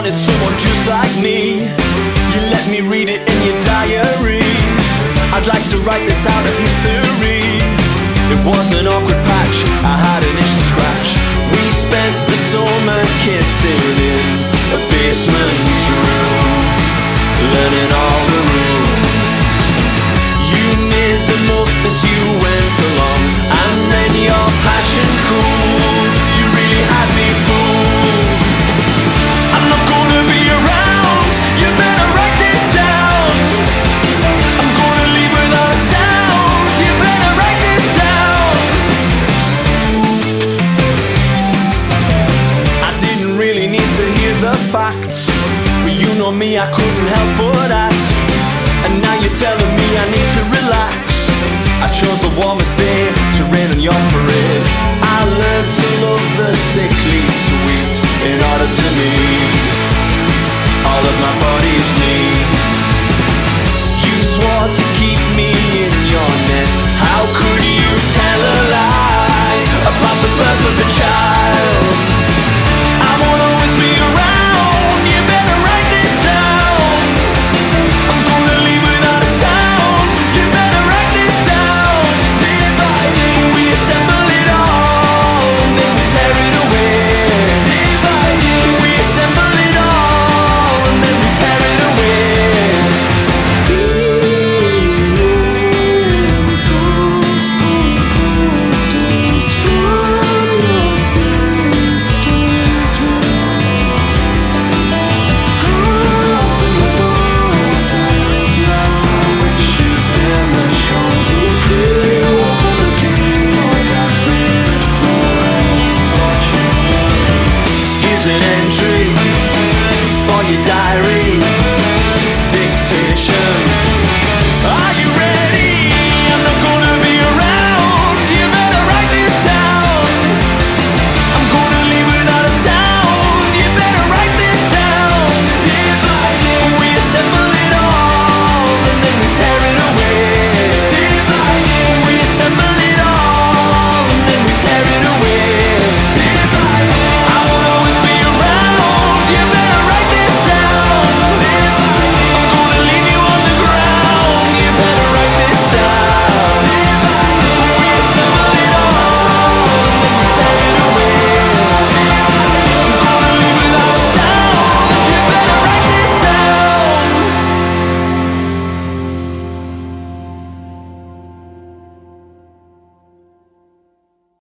wanted someone just like me. You let me read it in your diary. I'd like to write this out of history. It was an awkward patch, I had an itch to scratch. We spent the summer kissing in a basement room, learning all the rules. You made them up as you went along, and then your passion cooled. You really had me fooled. I'm not gonna be around, you better write this down. I'm gonna leave without a sound, you better write this down. I didn't really need to hear the facts, but you know me, I couldn't help but ask. And now you're telling me I need to relax. I chose the warmest day to rain on your parade. I learned to love the sickly sweet in order to meet all of my body's needs. You swore to keep me in your